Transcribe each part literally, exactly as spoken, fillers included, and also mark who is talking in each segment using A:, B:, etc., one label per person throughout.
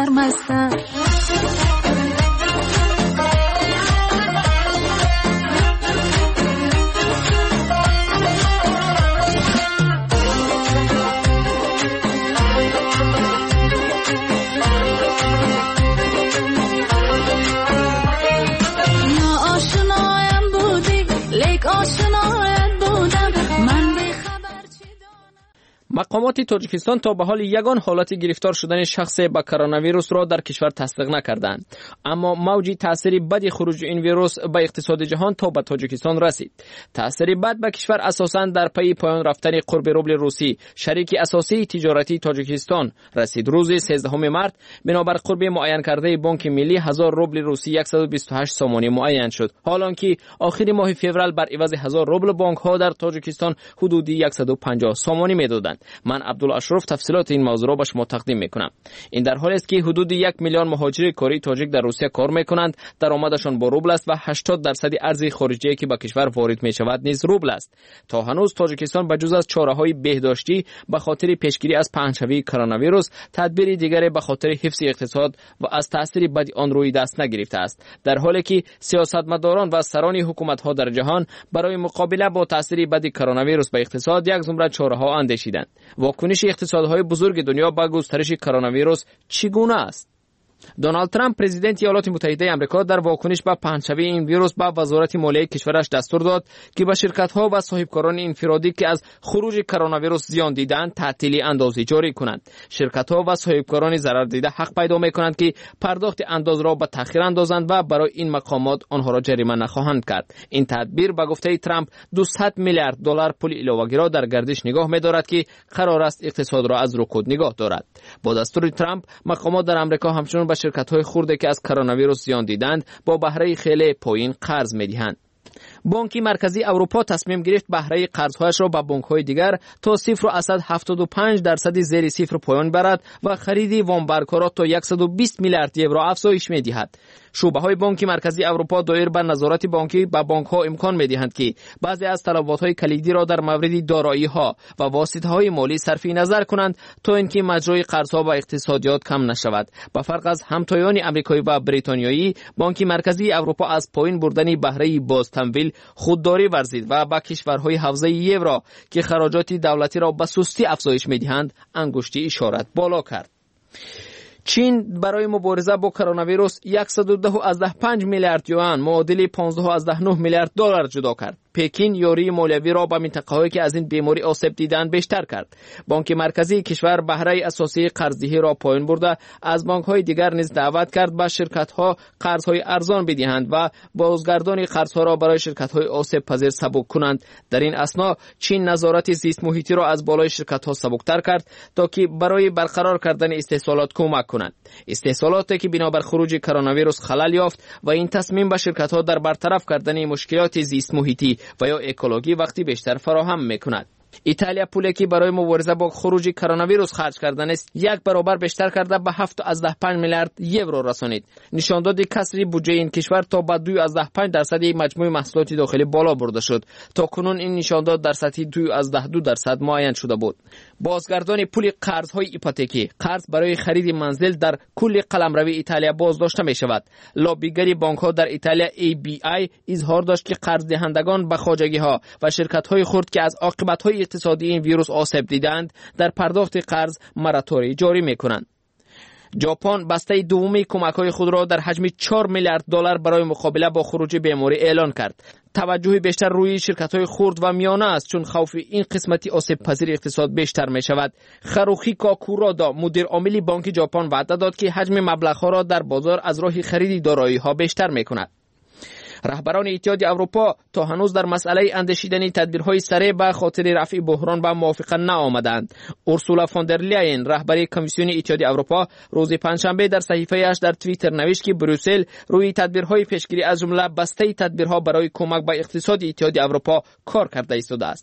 A: سرمستم.
B: مقامات تاجیکستان تا به حال یگان حالت گرفتار شدن شخص با کرونا ویروس را در کشور تصدیق نکردند، اما موج تاثیر بد خروج این ویروس به اقتصاد جهان تا به تاجیکستان رسید. تاثیر بد به کشور اساساً در پی پایان رفتن قرب روبل روسی، شریک اساسی تجارتی تاجیکستان، رسید. روز سیزدهم مارس بنابر قرب معین کرده بانک ملی هزار روبل روسی صد و بیست و هشت سامانی معین شد، حالانکه آخر ماه فوریه بر عوض هزار روبل بانک ها در تاجیکستان حدودی صد و پنجاه سامانی میدادند. من عبدالاشرف تفصیلات این موضوع را به شما تقدیم میکنم. این در حالی است که حدود یک میلیون مهاجر کاری تاجیک در روسیه کار میکنند، درآمدشان با روبل است و هشتاد درصد ارز خارجی که به کشور وارد میشود نیز روبل است. تا هنوز تاجیکستان بجز از چاره‌های بهداشتی به خاطر پیشگیری از پهنشوی کرونا ویروس تدبیر دیگری به خاطر حفظ اقتصاد و از تاثیر بد آن روی دست نگرفته است، در حالی که سیاستمداران و سران حکومت‌ها در جهان برای مقابله با تاثیر بد کرونا ویروس به اقتصاد یک زمره چاره‌ها اندیشیدند. واکنش اقتصادهای بزرگ دنیا به گسترش کرونا ویروس چگونه است؟ دونالد ترامپ پرزیدنت ایالات متحده آمریکا در واکنش به پهنشوی این ویروس به وزارت مالیه کشورش دستور داد که به شرکت‌ها و صاحبکاران انفرادی که از خروج کرونا ویروس زیان دیدند تعطیلی اندازی جاری کنند. شرکت‌ها و صاحبکاران ضرر دیده حق پیدا می‌کنند که پرداخت انداز را به تأخیر اندازند و برای این مقامات آنها را جریمه نخواهند کرد. این تدبیر به گفته ترامپ دویست میلیارد دلار پول علاوه‌ای را در گردش نگاه می‌دارد که قرار است اقتصاد را از رکود نگاه دارد. با دستور ترامپ مقامات در آمریکا همچنین به شرکت‌های خرده که از کرونا ویروس زیان دیدند با بهره خیلی پایین قرض می‌دهند. بانک مرکزی اروپا تصمیم گرفت بهره قرض‌هایش را به بانک‌های دیگر تا صفر و هفتاد و پنج درصد زیر صفر پایان برد و خرید وامبرگ‌ها را تا صد و بیست میلیارد یورو افزایش می‌دهد. شعبه‌های بانک مرکزی اروپا دایر بر نظارت بانکی به بانک‌ها امکان می‌دهند که بعضی از طلبات‌های کلیدی را در مورد دارایی‌ها و واسطه‌های مالی صرفی نظر کنند تا اینکه مجرای قرض‌ها و اقتصادیات کم نشود. به فرق از همتایان آمریکایی و بریتانیایی، بانک مرکزی اروپا از پایین بردن بهره باز تمویل خودداری ورزید و با کشورهای حوزه یورو که خراجات دولتی را به سستی افزایش می‌دهند انگشتی اشارت بالا کرد. چین برای مبارزه با کرونا ویروس صد و ده و پنج میلیارد یوان معادل پانزده و نه میلیارد دلار جدا کرد. پکین یاری مالیوی را به منطقه‌هایی که از این بیماری آسیب دیدند بیشتر کرد. بانک مرکزی کشور بهره اساسی قرضدهی را پایین برده، از بانک‌های دیگر نیز دعوت کرد به شرکت‌ها قرض‌های ارزان بدهند و بازگردانی قرض‌ها را برای شرکت‌های آسیب پذیر سبک کنند. در این اثنا چین نظارت زیست محیطی را از بالای شرکت‌ها سبکتر کرد تا که برای برقرار کردن استحصالات کمک کنند. استحصالاتی که بنابر خروج کرونا ویروس خلل یافت و این تصمیم به شرکت‌ها در برطرف کردن مشکلات زیست محیطی و یا اکولوژی وقتی بیشتر فراهم می‌کند. ایتالیا پولی که برای مبارزه با خروج کرونا ویروس خرج کردن است یک برابر بیشتر کرده به هفت و پنج میلیارد یورو رسانید. نشان داد کسری بودجه این کشور تا به دو و پنج درصد مجموع محصولات داخلی بالا برده شد. تا کنون این نشان داد در سطح دو و دو درصد معین شده بود. بازگردان پول قرض‌های ایپوتکی، قرض برای خرید منزل در کل قلمرو ایتالیا بازداشته می شود. لابیگری بانک‌ها در ایتالیا ای بی آی اظهار داشت که قرض دهندگان به خواجگی‌ها و شرکت‌های خرد که از عاقبت‌های اقتصادی این ویروس آسیب دیدند در پرداخت قرض مراتوری جاری می‌کنند. ژاپن بسته دومی کمک‌های خود را در حجم چهار میلیارد دلار برای مقابله با خروج بیماری اعلان کرد. توجه بیشتر روی شرکت‌های خرد و میانه است چون خوف این قسمتی آسیب پذیر اقتصاد بیشتر می‌شود. خروخی کاکورادا مدیر عامل بانک ژاپن وعده داد که حجم مبلغ‌ها را در بازار از راه خرید دارایی‌ها بیشتر می‌کند. رهبران اتحاد اروپا تا هنوز در مسئله اندیشیدن تدبیرهای سریع به خاطر رفع بحران به موافقه نآمدند. اورسولا فوندر لاین رهبر کمیسیون اتحاد اروپا روز پنجشنبه در صحیفه‌اش در توییتر نوشت که بروسل روی تدبیرهای پیشگیری از جمله بسته تدبیرها برای کمک به اقتصاد اتحاد اروپا کار کرده ایستاده است.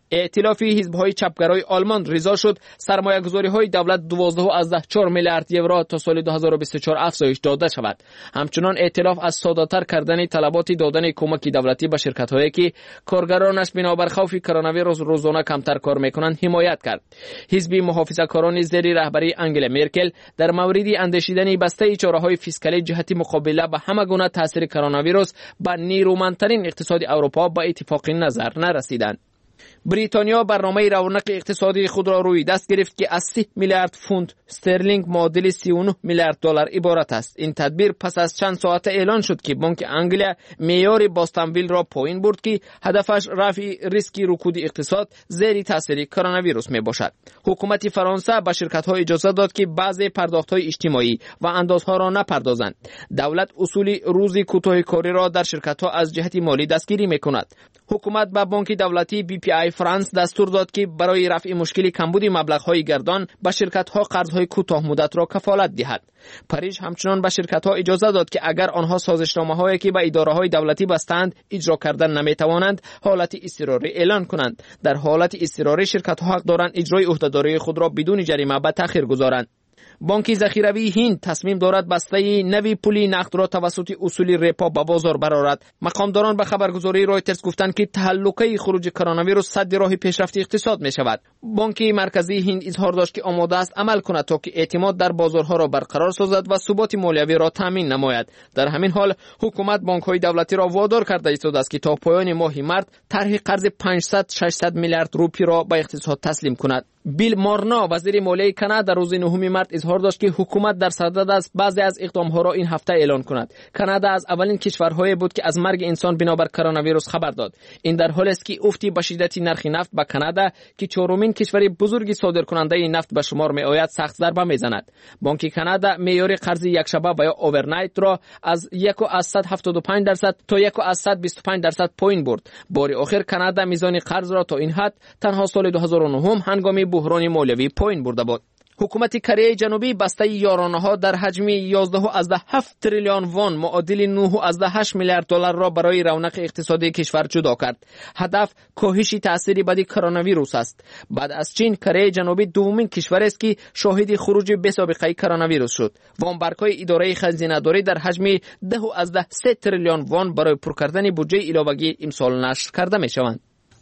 B: ائتلاف حزب‌های چپگرای آلمان رضا شد سرمایه‌گذاری‌های دولت دوازده و از ده چهار میلیارد یورو تا سال دو هزار و بیست و چهار افزایش داده شود. همچنان ائتلاف از ساده‌تر کردن طلبات دادن کمک دولتی به شرکت‌هایی که کارگرانش بنابر خوف کرونا ویروس روزانه کمتر کار می‌کنند حمایت کرد. حزب محافظه‌کاران زیر رهبری انگلا مرکل در مورد اندیشیدن بسته چاره‌های فیسکالی جهت مقابله با همه گونه تاثیر کرونا ویروس به نیرومندترین اقتصاد اروپا با اتفاق نظر نرسیدند. بریتانیا برنامه رونق اقتصادی خود را روی دست گرفت که از سی میلیارد پوند استرلینگ معادل سی و نه میلیارد دلار عبارت است. این تدبیر پس از چند ساعت اعلان شد که بانک انگلیا معیار باستانویل را پایین برد که هدفش رفع ریسک رکود اقتصاد زیر تاثیر کرونا ویروس می باشد. حکومت فرانسه به شرکت‌ها اجازه داد که بعضی پرداخت‌های اجتماعی و اندازها را نپردازند. دولت اصول روزی کوتاه کاری را در شرکت‌ها از جهت مالی دستگیری می‌کند. حکومت به بانک دولتی بی پی آی فرانس دستور داد که برای رفع مشکل کمبود مبلغ‌های گردان به شرکت‌ها قرض‌های کوتاه مدت را کفالت دهد. پاریس همچنان به شرکت‌ها اجازه داد که اگر آنها سازشنامه‌هایی که به اداره‌های دولتی بستند اجرا کردن نمی‌توانند حالت اضطراری اعلان کنند. در حالت اضطراری شرکت‌ها حق دارند اجرای عهده‌داری خود را بدون جریمه به تأخیر گذارند. بانک ذخیروی هند تصمیم دارد بسته نوی پولی نقد را توسط اصول رپا به بازار برآورد. مقامداران به خبرگزاری رایترز گفتند که تهلکه خروج کرونا ویروس سد راه پیشرفت اقتصاد می شود. بانک مرکزی هند اظهار داشت که آماده است عمل کند تا که اعتماد در بازارها را برقرار سازد و ثبات مالیوی را تامین نماید. در همین حال حکومت بانک‌های دولتی را وادار کرده است که تا پایان ماه مارس طرح قرض پانصد ششصد میلیارد روپی را به اقتصاد تسلیم کند. بیل مارنا وزیر مالیه کانادا در روز نهم مارس اظهار داشت که حکومت در صدد است بعضی از اقدام‌ها را این هفته اعلان کند. کانادا از اولین کشورهای بود که از مرگ انسان بنابر کرونا ویروس خبر داد. این در حالی است که افتی به شدت نرخ نفت به کانادا که چهارمین کشور بزرگ صادرکننده نفت به شمار می‌آید سخت ضربه می‌زند. بانک کانادا معیار قرض یک شبه یا اورنایت را از یک و صد و هفتاد و پنج درصد تا یک و صد و بیست و پنج درصد پایین برد. بار آخر کانادا میزان قرض را تا این حد تنها سال دو هزار و نه هنگام بحران مالیوی پایین برده بود. حکومت کره جنوبی بسته یارانه‌ها در حجم یازده و هفت تریلیون وون معادل نه و هشت میلیارد دلار را برای رونق اقتصادی کشور جدا کرد. هدف کاهش تأثیر بدی کرونا ویروس است. بعد از چین کره جنوبی دومین کشور است که شاهد خروج بی سابقه کرونا ویروس شد. وامبرگ‌های اداره خزینه‌داری در حجم ده و سه تریلیون وون برای پر کردن بودجه علاوه‌ای امسال نشر کرده می‌شوند.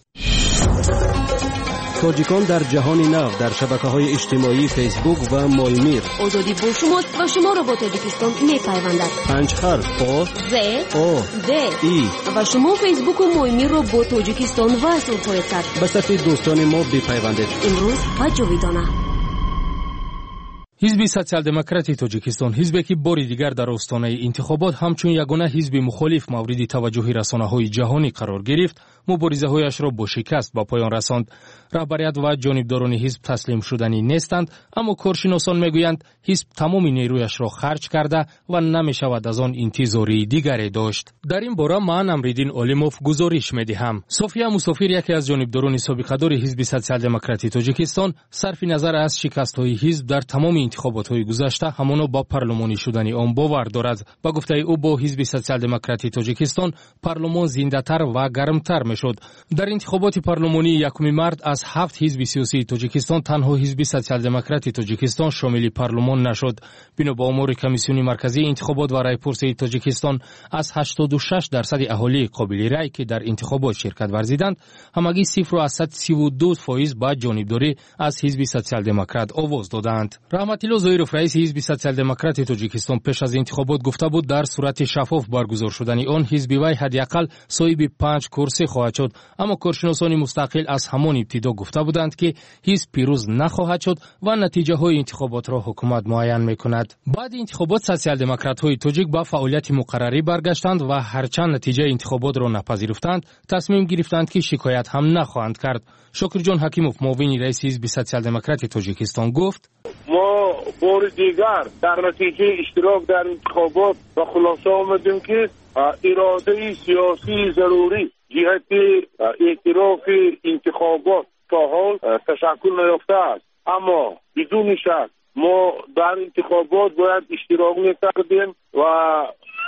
A: تاجیکان در جهان نو در شبکه‌های اجتماعی فیسبوک و مایمیر.
C: آزادی با شماست و شما را با تاجیکستان می‌پیوندد.
A: پنج حرف آ
C: ز
A: آ
C: د
A: ای
C: و شما فیسبوک و مایمیر را با تاجیکستان وصل خواهید کرد.
A: به صف دوستان ما بپیوندید.
C: امروز و جاویدانه.
D: حزب سوسیال دموکراتی تاجیکستان حزبی که باری دیگر در آستانه انتخابات همچون یگانه حزب مخالف مورد توجه رسانه‌های جهانی قرار گرفت، مبارزه‌هایش را با شکست به پایان رساند. رهبریت و جانبداران حزب تسلیم شدنی نیستند، اما کارشناسان میگویند حزب تمام نیرویش را خرج کرده و نمی‌شود از آن انتظاری دیگری داشت. در این باره من امریدین علیموف گزارش می‌دهم. صوفیا مسافر یکی از جانبداران سابقه‌دار حزب سوسیال دموکراتی تاجیکستان صرف نظر از شکست‌های حزب در تمام انتخابات‌های گذشته همانا با پارلمانی شدن آن باور دارد. با گفته او با حزب سوسیال دموکراتی تاجیکستان پارلمان زنده‌تر و گرمتر می‌شد. در انتخابات پارلمانی یکم مارس از هفت حزب سیاسی تاجیکستان تنها حزب سوسیال دموکراتی تاجیکستان شامل پارلمان نشد. بنا با آمار کمیسیون مرکزی انتخابات و رایپرسی تاجیکستان از هشتاد و شش درصد اهالی قابل رای که در انتخابات شرکت ورزیدند، همگی صفر و سی و دو فیصد با جانبداری از حزب سوسیال دموکرات آواز دادند. رحمتالله زویروف رئیس حزب سوسیال دموکراتی تاجیکستان پیش از انتخابات گفته بود در صورت شفاف برگزار شدن آن حزب وی حداقل صاحب پنج کرسی خواهد شد، اما کارشناسان مستقل از همان ابتدا گفته بودند که حزب پیروز نخواهد شد و نتیجه های انتخابات را حکومت معین میکند. بعد انتخابات سوسیال دموکرات های تاجیک با فعالیت مقرری برگشتند و هرچند نتیجه انتخابات را نپذیرفتند، تصمیم گرفتند که شکایت هم نخواهند کرد. شکر جان حکیموف معاون رئیس حزب سوسیال دموکراتی تاجیکستان گفت:
E: ما بار دیگر در نتیجه اشتراک در انتخابات و خلاصه آمدیم که اراده سیاسی ضروری جهت اعتراف انتخابات تا حال تشکل نیافته است، اما بدون شک ما در انتخابات باید اشتراک می‌کردیم و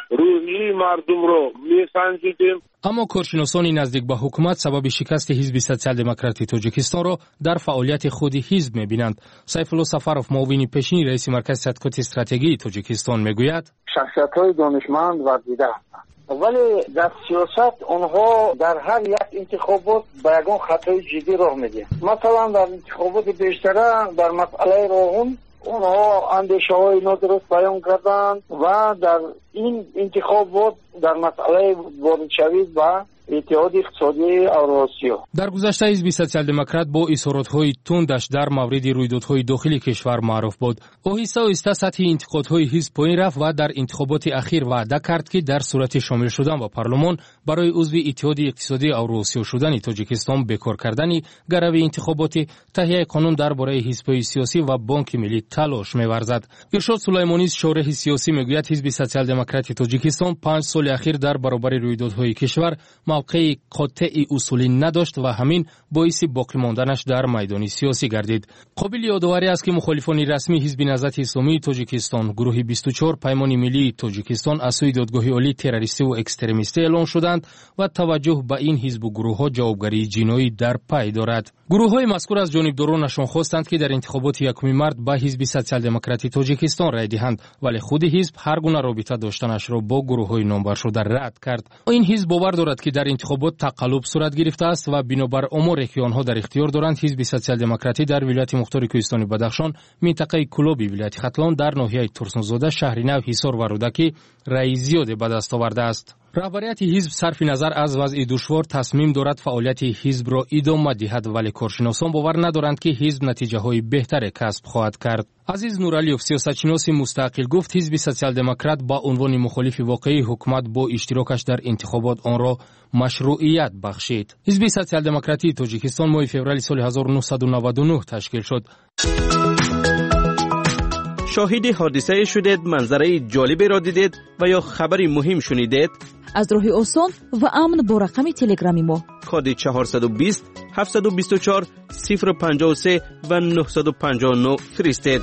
E: روحی مردم رو میسنجیدیم.
D: اما کارشناسانی نزدیک به حکومت سبب شکست حزب سوسیال دموکراتی تاجیکستان را در فعالیت خود حزب می‌بینند. سیف الله سفرов معاون پیشین رئیس مرکز تحقیقات استراتژی تاجیکستان میگوید
F: شخصیت‌های دانشمند و دیده هستند، ولی در سیاست آنها در هر یک انتخابات به یگان خطای جدی راه می‌دهند. مثلا در انتخابات بیشتره در مسئله راهن اونها اندیشه های نادرست بیان کردند و در این انتخابات در مسئله وارد شوید و اتحاد اقتصادی اوراسیا.
D: در گذشته حزب سوسیال دموکرات با اظهارات‌های تندش در مورد رویدادهای داخلی کشور معروف بود. آهسته آهسته سطح انتقادهای حزب پایین رفت و در انتخابات اخیر وعده کرد که در صورت شامل شدن به پارلمان برای عضو اتحاد اقتصادی اوراسیا شدن تاجیکستان بکار کردن گروه انتخاباتی تهیه قانون درباره حزب‌های سیاسی و بانک ملی تلاش می‌ورزد. ارشاد سلیمانی شارح سیاسی میگوید حزب سوسیال دموکراتی تاجیکستان پنج سال اخیر در برابر رویدادهای کشور موقع قاطع اصولی نداشت و همین باعث باقی ماندنش در میدان سیاسی گردید. قابل یادآوری است که مخالفان رسمی حزب نهضت اسلامی تاجیکستان گروه بیست و چهار پیمان ملی تاجیکستان از سوی دادگاه عالی تروریستی و اکستریمیستی اعلام شدند و توجه به این حزب و گروه ها جوابگری جنایی در پی دارد. گروه های مذکور از جانبدارانشان خواستند که در انتخابات یکم مارس به حزب سوسیال دموکراتی تاجیکستان رای دهند، ولی خود حزب هر گونه رابطه داشتنش را با گروه های نامبر شده رد کرد. این حزب باور دارد که در انتخابات تقلب صورت گرفته است و بنابر آماری که آنها در اختیار دارند حزب سوسیال دموکراتی در ولایت مختار کوهستانی بدخشان، منطقه کلابی ولایت ختلان، در ناحیه ترسنزاده، شهر نو، حصار و رودکی رای زیاد به دست آورده است. رهبریت حزب صرف نظر از وضع دشوار تصمیم دارد فعالیت حزب را ادامه دهد، ولی کارشناسان باور ندارند که حزب نتیجه های بهتر کسب خواهد کرد. عزیز نورعلیوف سیاستشناس مستقل گفت حزب سوسیال دموکرات با عنوان مخالف واقعی حکومت با اشتراکش در انتخابات آن را مشروعیت بخشید. حزب سوسیال دموکراتی تاجیکستان ماه فوریه سال هزار و نهصد و نود و نه تشکیل شد.
A: شاهد حادثه شدید، منظره جالبی را دیدید و یا خبری مهم شنیدید؟
G: از راه آسان و امن با رقم تلگرامی ما
A: کد چهارصد و بیست هفتصد و بیست و چهار صفر پنجاه و سه و نهصد و پنجاه و نه فرستید.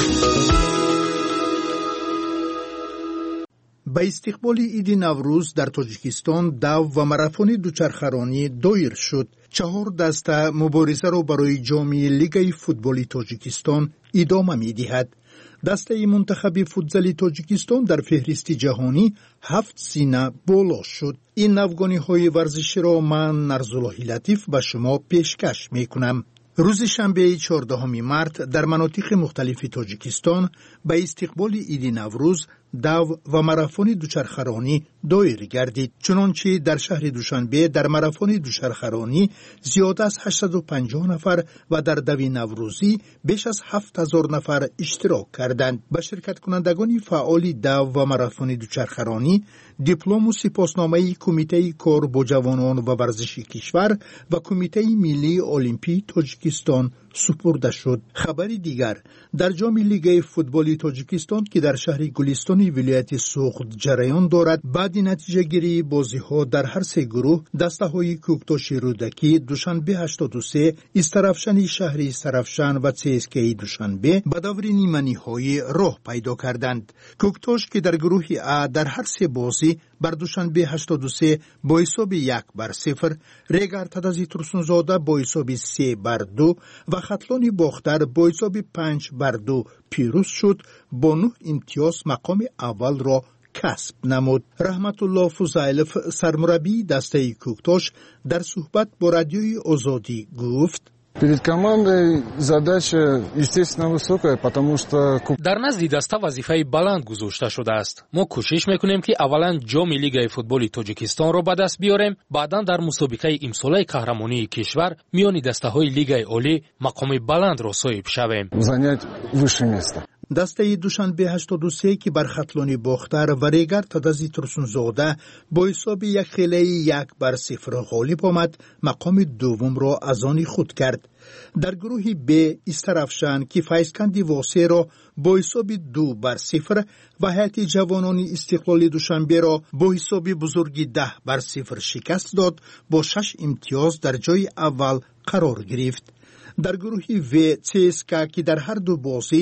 H: به استقبال عید نوروز در تاجیکستان دو و ماراتون دوچرخه‌رانی دایر شد. چهار دسته مبارزه را برای جام لیگ فوتبال تاجیکستان ادامه می‌دهد. دسته منتخب فوتزال تاجیکستان در فهرست جهانی هفت سینه بالا شد. این نوگانی‌های ورزشی را من نرزالله لطیف به شما پیشکش می‌کنم. روز شنبه چهاردهم مارس در مناطق مختلف تاجیکستان به استقبال عید نوروز دو و ماراتون دوچرخه‌رانی دایر گردید. چنانچه در شهر دوشنبه در ماراتون دوچرخه‌رانی زیاد از هشتصد و پنجاه نفر و در دوی نوروزی بیش از هفت هزار نفر اشتراک کردند. به شرکت کنندگان فعال دو و ماراتون دوچرخه‌رانی دیپلم و سپاسنامه کمیته کار با جوانان و ورزشی کشور و کمیته ملی المپی تاجیکستان سپرده شد. خبری دیگر در جام لیگ فوتبال تاجیکستان که در شهر گلستان ولایت سوخت جریان دارد، بعد نتیجه گیری بازی ها در هر سه گروه دسته های کوکتاش رودکی، دوشنبه هشتاد و سه، استرافشان شهر استرافشان و سیسکی دوشنبه به دور نیمه نهایی راه پیدا کردند. کوکتاش که در گروه ا در هر سه بازی بر دوشنبه هشتاد و سه با حساب یک بر صفر، ریگر تدازی ترسنزاده با حساب سه بر دو و خطلانی باختر با حساب پنج بر دو پیروز شد، با نه امتیاز مقام اول را کسب نمود. رحمت الله فضایلف سرمربی دسته کوکتاش در صحبت با رادیوی آزادی گفت:
I: Перед командой задача, естественно, высокая, потому что
D: در نزد دسته وظیفه بلند گذاشته شده است. ما کوشش میکنیم که اولا جام لیگ فوتبال تاجیکستان را به دست بیاریم، بعدا در مسابقه امساله قهرمانی کشور میان دسته های لیگ عالی مقام بلند را صاحب شویم.
I: занять высшее место.
H: دسته دوشنبه هشتاد و سه که بر خطلانی باختر و ریگر تدازی ترسنزاده با حساب یک خیلی یک بر صفر غالب آمد، مقام دوم را از آن خود کرد. در گروه ب استرافشان که فیضکند واسه را با حساب دو بر صفر و هیئت جوانان استقلال دوشنبه را با حساب بزرگی ده بر صفر شکست داد، با شش امتیاز در جای اول قرار گرفت. در گروه و سیسکا که در هر دو بازی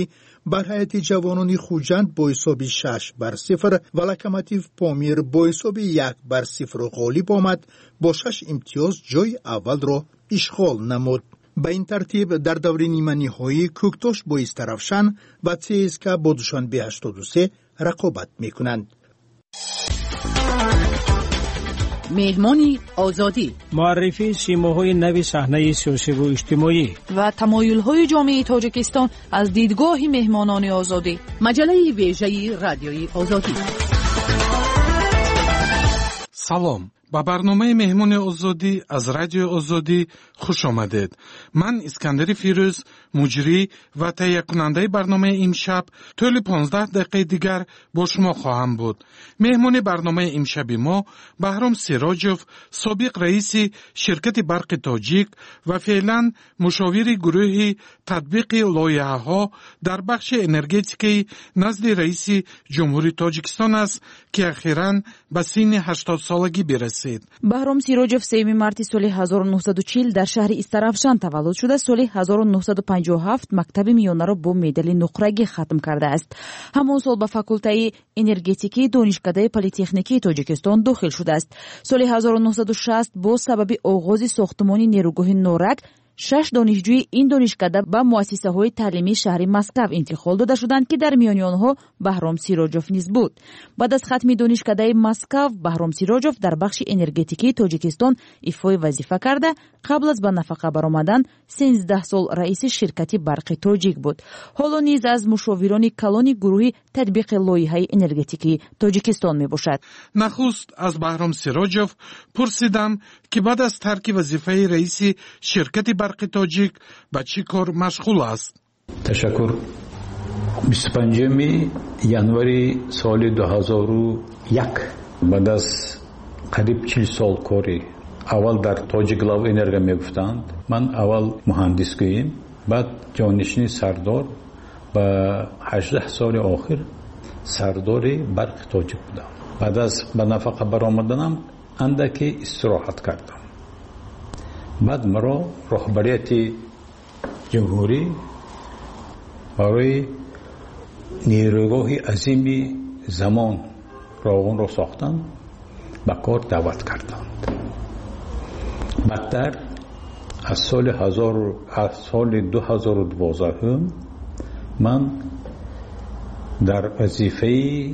H: بر هیئت جوانان خوجند با حساب شش بر صفر و لوکوموتیو پامیر با حساب یک بر صفر غالب آمد، با شش امتیاز جای اول را اشغال نمود. به این ترتیب در دور نیمه نهایی کوکتاش با استرافشان و سیسکا با دوشنبه هشتاد و سه رقابت میکنند.
G: مهمانی آزادی،
J: معرفی سیماهای نوی صحنه سیاسی و اجتماعی
G: و تمایل‌های جامعه تاجیکستان از دیدگاه مهمانان آزادی. مجله ویژه رادیوی آزادی.
K: سلام، با برنامه مهمان آزادی از رادیو آزادی خوش آمدید. من اسکندر فیروز، مجری و تهیه کننده برنامه امشب، طول پانزده دقیقه دیگر با شما خواهم بود. مهمان برنامه امشب ما بهرام سیراجوف، سابق رئیس شرکت برق تاجیک و فعلا مشاور گروه تطبیق لایحه‌ها در بخش انرژتیکی نزد رئیس جمهوری تاجیکستان است که اخیراً به سن هشتاد سالگی برسید.
G: بهرام سیراجوف سوم مارت سال هزار و نهصد و چهل در شهر استرافشان تولد شده. سال هزار و نهصد و پنجاه و هفت مکتب میانه را با مدال نقرگی ختم کرده است. همان سال به فاکولته انرژتیکی دانشکده پلی‌تکنیکی تاجیکستان داخل شده است. سال هزار و نهصد و شصت با سبب آغاز ساختمان نیروگاه نورک، شش دانشجوی این دانشکده به مؤسسه های تعلیمی شهر مسکو انتقال داده شدند که در میان آنها بهرام سیراجوف نیز بود. بعد از ختم دانشکده مسکو، بهرام سیراجوف در بخش انرژتیکی تاجیکستان ایفای وظیفه کرده. قبل از به نفقه برآمدن سیزده سال رئیس شرکت برق تاجیک بود. حالا نیز از مشاوران کلان گروه تطبیق لایحه انرژتیکی تاجیکستان می باشد.
K: نخست از بهرام سیراجوف پرسیدم که بعد از ترک وظیفه رئیس شرکت برق تاجیک به چی کار مشغول است؟
L: تشکر. بیست و پنجم январи سال دو هزار و یک بعد از قریب چهل سال کاری اول در تاجیک لاو انرژی میگفتند. من اول مهندس گویم، بعد جانشین سردار و هجده سال آخر سردار برق تاجیک بودم. بعد از به نفقه برآمدنم اندکی استراحت کردم. بعد مرا رهبریت جمهوری برای نیروگاه عظیم زمان راغون را ساختند، به کار دعوت کردند. بعدتر از سال هزار از سال دو هزار و دوازده من در وظیفه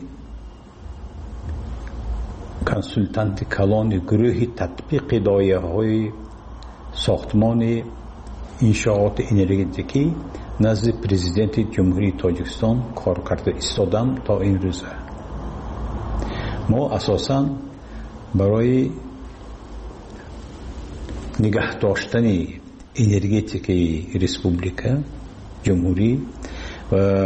L: کنسولتانت کلان گروه تطبیق لایحه‌های ساختمان انشاءات انرژتیکی نزد پرزیدنت جمهوری تاجیکستان کار کرده ایستادم تا این روز. ما اساساً برای نگه داشتن انرژتیکی ریسپوبلیکا جمهوری و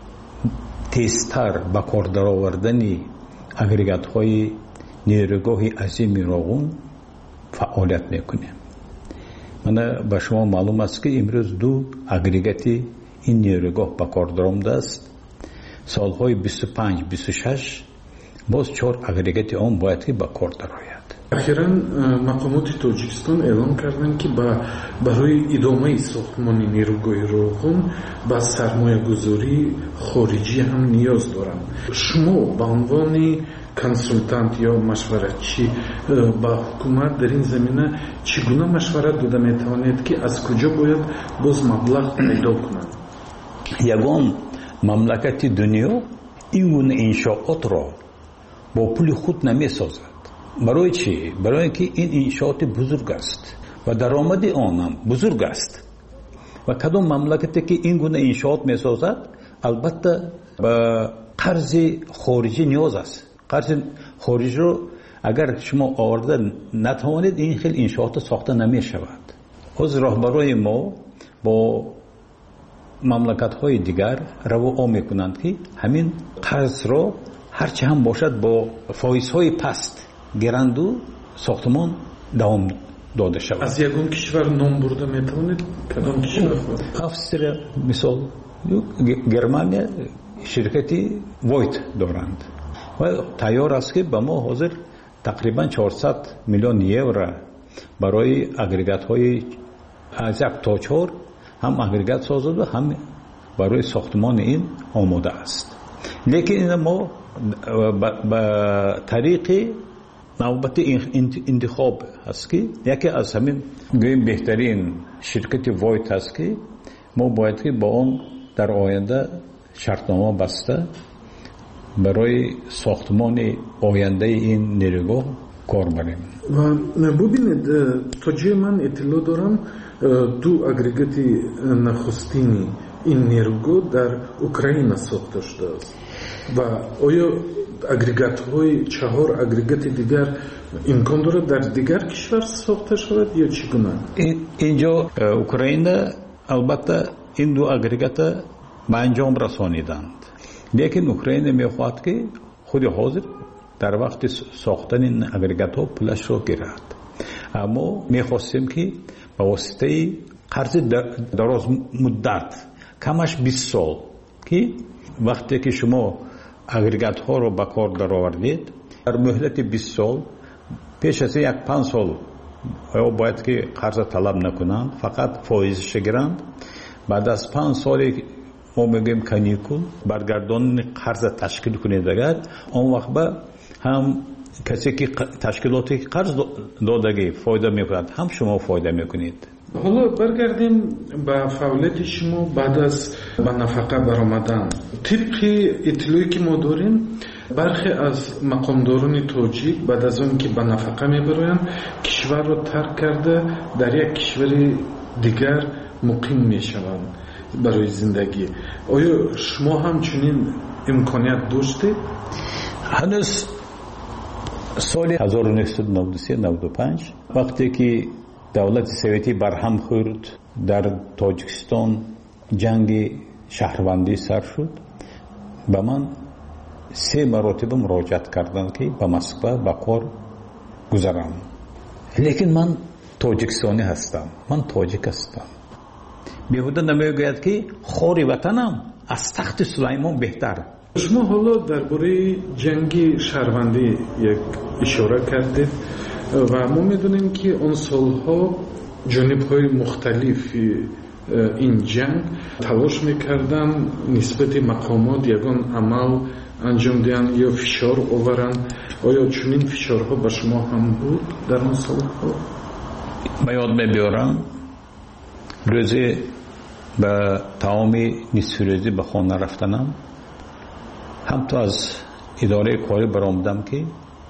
L: تیزتر به کار درآوردن اگریگات های نیروگاه عظیم راغون فعالیت میکنیم. من به شما معلوم است که امروز دو اگریگات این نیروگاه به کار درآمده است. سالهای بیست و پنج بیست و شش باز چهار اگریگات آن باید که به کار درآید.
K: اخیراً مقامات تاجیکستان اعلام کردند که برای ادامه ساختمان نیروگاه راغون با سرمایه گذاری خارجی هم نیاز دارند. شما به عنوان کنسولتانت یا مشورتچی با حکومت در این زمینه چگونه مشورت داده میتوانید که از کجا باید باز مبلغ پیدا کنند؟
L: یگان مملکت دنیا این گونه انشاءات را با پول خود نمی سازد. برای چی؟ برای اینکه این انشاءات بزرگ است و درآمد آن هم بزرگ است و کدام مملکتی که این گونه انشاءات می سازد البته با قرض خارجی نیاز است. قرض خارجی رو اگر شما آورده نتوانید این خیلی انشاءات ساخته نمی شود. از راهبرای ما با مملکت های دیگر رو آمی کنند که همین قرض را هرچه هم باشد با فایز های پست گرند و ساختمان دوام داده شود.
K: از یکون کشور نام برده میتوانید؟ کدام کشور؟
L: افسر مثال گرمانیا شرکتی وایت دارند و تیار است که به ما حاضر تقریبا چهارصد میلیون یورو برای اگریگات های از یک تا چهار هم اگریگات سازد و هم برای ساختمان این آماده است. لیکن این ما با طریق نوبت انتخاب هست که یکی از همین گویم بهترین شرکت وایت هست که ما باید که با اون در آینده شرطنامه بسته برای ساختمان آینده این نیروگاه کار بریم.
K: و ببینید تا جای من اطلاع دارم دو اگریگات نخستینی این نیروگاه در اوکراین ساخته شده است و آیا اگریگات های چهار اگریگات دیگر امکان دارد در دیگر کشور ساخته شود یا چگونه؟
L: اینجا اوکراین البته این دو اگریگات به انجام رسانیدند، لیکن اوکراین میخواهد که خود حاضر در وقت ساختن این اگریگات ها پولش رو گیرد. اما میخواستیم که به واسطه قرض دراز مدت کمش بیست سال که وقتی که شما اگریگات ها رو به کار در آوردید در مهلت بیست سال پیش از یک پنج سال باید که قرض طلب نکنند، فقط فایزش گیرند. بعد از پنج سال ما میگیم کانیکول برگردان قرض تشکیل کنید، اگر اون وقت به هم کسی که تشکیلاتی قرض دادگی فایده میکند هم شما فایده میکنید.
K: حالا برگردیم به فعالیت شما بعد از به نفقه برآمدن. طبق اطلاعی که ما داریم برخی از مقامداران تاجیک بعد از اون که به نفقه میبرند کشور رو ترک کرده در یک کشور دیگر مقیم میشوند برای زندگی. آیا شما هم چنین امکانیت داشتید؟
L: هنوز سال هزار و نهصد و نود و سه نود و پنج وقتی که دولت سوویتی برهم خورد در تاجیکستان جنگ شهروندی سر شد، به من سه مرتبه مراجعت کردند که به مسکو به کار گذرم. لیکن من تاجیکستانی هستم، من تاجیک هستم. بیهوده نمیگوید که خاری وطنم از تخت سلیمان بهتر.
K: شما حالا درباره جنگ شهروندی یک اشاره کردید و ما میدونیم که اون سالها جانب‌های مختلف این جنگ تلاش میکردن نسبت مقامات یگان عمل انجام دهند یا فشار آورند. آیا چنین فشارها به شما هم بود در اون سالها؟
L: به یاد میبیارم روزی به تمام نصف روزی به خانه رفتنم، هم تو از اداره کاری برآمدم که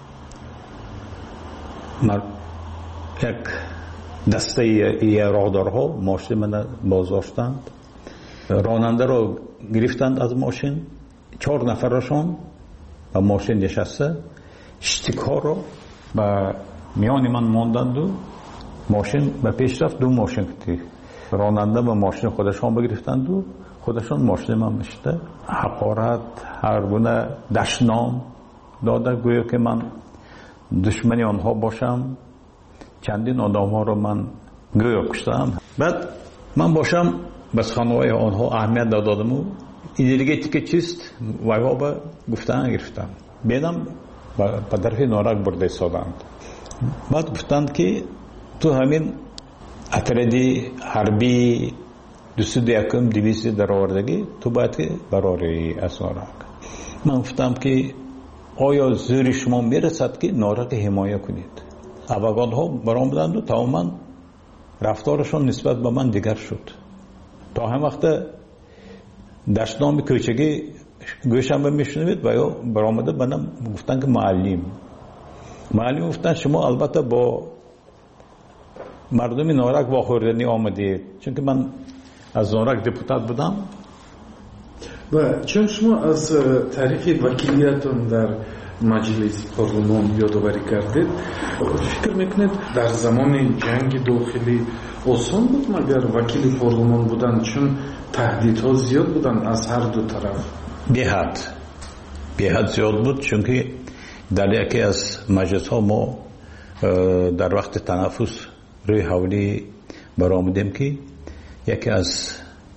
L: من یک دسته ای راهدارها ماشین من بازداشتند، راننده رو گرفتند از ماشین، چهار نفرشون به ماشین نشسته اشتکار رو به میان من ماندند و ماشین به پیش رفت. دو ماشین کتی راننده به ماشین خودشان بگرفتند و خودشان ماشین من میشته حقارت هر گونه دشنام داده، گویا که من دشمنی آنها باشم. چندین آدم ها رو من گویا کشتم. بعد من باشم بس خانواده آنها اهمیت دادم و انرژیتیک چیست وایها به گفتن گرفتم. بیدم به طرف نارک برده سادند. بعد گفتند که تو همین اتردی حربی دوست یکم دویست در آوردگی تو باید که براری از نارک. من گفتم که آیا زور شما میرسد که نارک حمایه کنید؟ افغان ها برآمدند و تماما رفتارشون نسبت به من دیگر شد. تا هم وقت دشتنام کوچگی گوشم به میشنوید و یا برآمده بنام گفتن که معلم معلم گفتن شما البته با مردم نارک واخوردنی آمدید، چون که من از نارک دپوتات بودم.
K: و چون شما از تاریخ وکیلیتون در مجلس پارلمان یادآوری کردید، فکر میکنید در زمان جنگ داخلی آسان بود مگر وکیل پارلمان بودن، چون تهدیدها زیاد بودن از هر دو طرف؟
L: به حد به حد زیاد بود، چون که در یکی از مجلس ها ما در وقت تنفس روی حولی برآمدیم که یکی از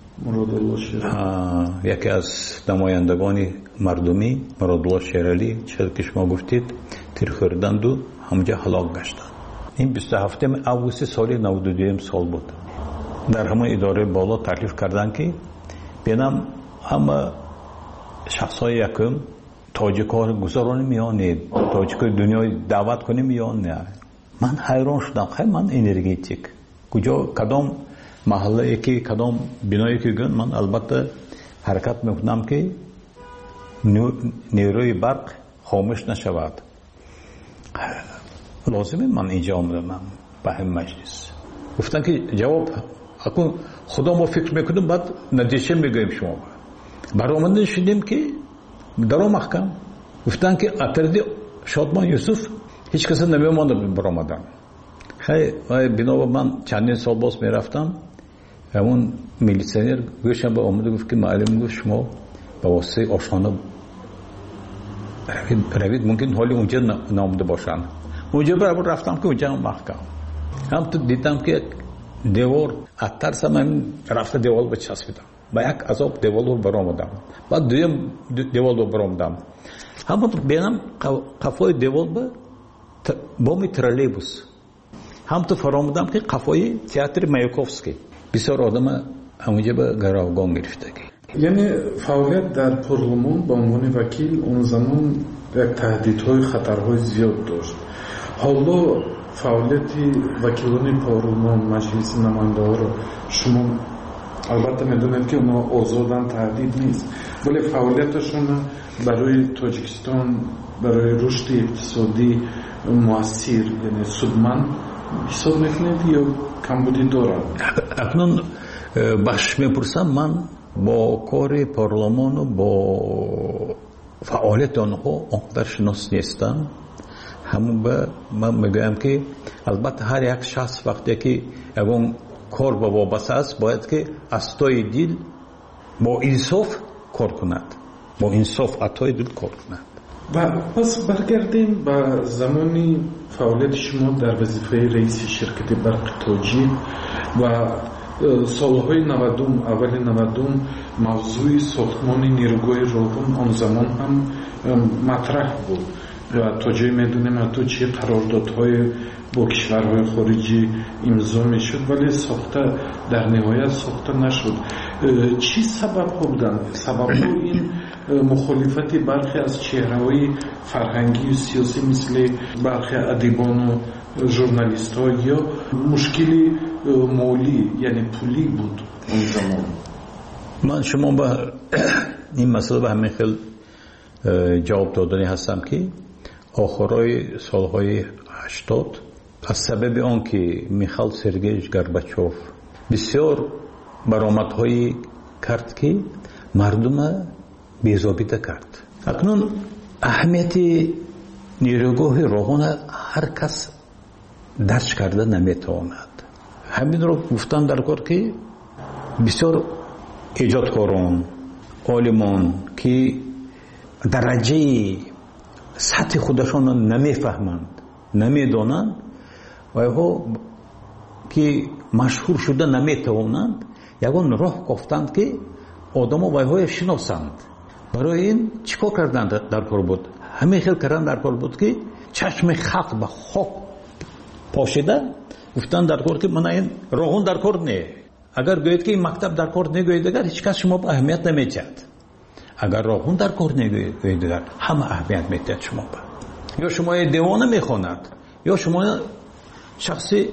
L: یکی از نمایندگان مردمی مرادالله شیرالی چیزی که شما گفتید تیر خوردند و همونجا هلاک گشتند. این بیست و هفتم آگوست سال نود و دو سال بود. در همون اداره بالا تکلیف کردند که بینم همه شخصای یکم تاجیک‌ها گذرانی میانید تاجیک‌های دنیای دعوت کنی میان نه من حیران شدم خیلی من انرژیتیک کجا کدام محله که کدام بنایی که گن من البته حرکت میکنم که نیروی برق خاموش نشود لازمه من اینجا آمدم به هم مجلس گفتن که جواب اکنون خدا ما فکر میکنیم بعد نتیجه میگویم شما برآمده شدیم که در محکم گفتن که اتردی شادمان یوسف هیچ کسی نمیمانده برآمدن خیلی بنا من چندین سال باز میرفتم همون میلیسیونر گوشم به آمده گفت که معلم گفت شما به واسه آشانه روید ممکن حالی اونجا نامده باشن اونجا برابر رفتم که اونجا محکم هم تو دیدم که دیوار اترس من رفته دیوار به چسبیدم با یک عذاب دیوار رو برآمدم بعد دویم دیوار رو برآمدم هم بینم قفای دیوار به بامی ترالیبوس هم تو فرامودم که قفای تئاتر مایاکوفسکی بسیار آدم اونجا به گروگان گرفته
K: یعنی فعالیت در پارلمان به عنوان وکیل اون زمان یک تهدیدهای خطرهای زیاد داشت حالا فعالیت وکیلان پارلمان مجلس نماینده ها رو شما البته میدونید که اونا آزادن تهدید نیست ولی فعالیتشون برای تاجیکستان برای رشد اقتصادی مؤثر یعنی سودمند حساب میکنید یا کمبودی دارن؟
L: اکنون باش میپرسم من با کار پارلمان و با فعالیت آنها آنقدر شناس نیستم همون به من میگویم که البته هر یک شخص وقتی که اون کار با وابسته است باید که از توی دل با انصاف کار کند با انصاف اتای دل کار کند
K: و پس برگردیم به زمانی فعالیت شما در وظیفه رئیس شرکت برق تاجیک و سالهای نودم اول نودم موضوع ساختمان نیروگاه راهرو آن زمان هم مطرح بود و تا جایی میدونیم حتی چه قراردادهای با کشورهای خارجی امضا میشد ولی ساخته در نهایت ساخته نشد چی سبب بودن؟ سبب این مخالفت برخی از چهره‌های فرهنگی و سیاسی مثل برخی ادیبان و ژورنالیست ها یا مشکلی مالی یعنی پولی بود اون زمان؟
L: من شما به این مسئله به همین خیلی جواب دادنی هستم که آخرای سالهای هشتاد از سبب آن که میخائیل سرگییویچ گورباچوف بسیار برآمدهایی کرد که مردم بی‌ضابطه کرد اکنون اهمیت نیروگاه راهرو هر کس درک کرده نمیتواند همین رو گفتن در کار که بسیار ایجادکاران عالمان که درجه سطح خودشان نمیفهمند نمیدانند و ها که مشهور شده نمیتوانند یگان راه گفتند که آدم ها های شناسند برای این چیکار کردند در کار بود همه خیلی کردن در کار بود که چشم خلق به خاک پاشیده گفتن در کار که من این راهون در کار نه اگر گوید که این مکتب در کار نگوید دیگر هیچ کس شما به اهمیت نمیدهد اگر راهون در کار نگوید دیگر همه اهمیت میدهد شما به یا شما دیوانه میخواند یا شما شخصی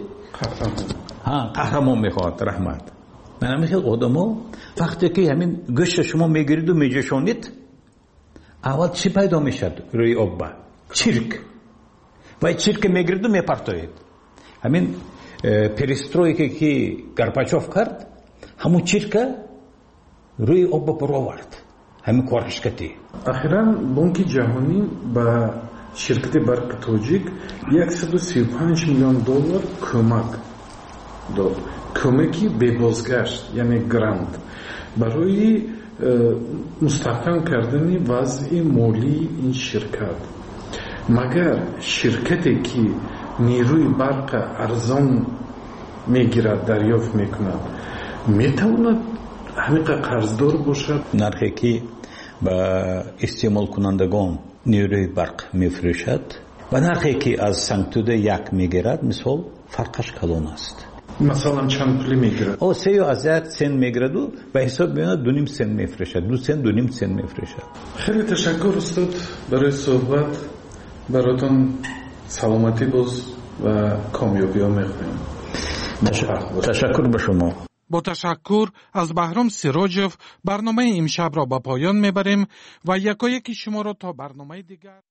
L: ها قهرمان میخواد رحمت من همین خیلی آدم وقتی که همین گوشت شما میگیرید و میجوشانید اول چی پیدا میشد روی آب چرک و چرک میگیرید و میپرتوید همین پریسترویکی که گورباچوف کرد همون چرک روی آب پر آورد همین کارش کردی
K: اخیراً بانک جهانی با شرکت برق تاجیک صد و سی و پنج میلیون دلار کمک داد کمکی به بازگشت یعنی گرانت برای مستحکم کردن وضع مالی این شرکت مگر شرکتی که نیروی برق ارزان میگیرد دریافت میکند میتواند همین قرضدار باشد
L: نرخی که با استعمال کنندگان نیروی برق میفروشد و نرخی که از سنگتوده یک میگیرد مثال فرقش کلان است
K: مثلا چند پولی میگیره؟
L: او سه یا از یک سن میگیرد و به حساب میاد دو نیم سن میفرشد، دو سن دو نیم سن میفرشد.
K: خیلی تشکر استاد برای صحبت. براتون سلامتی باز و کامیابی ها میخوایم.
L: تشکر به شما.
K: با تشکر از بهرام سراجف برنامه امشب را به پایان میبریم و یکایک شما را تا برنامه دیگر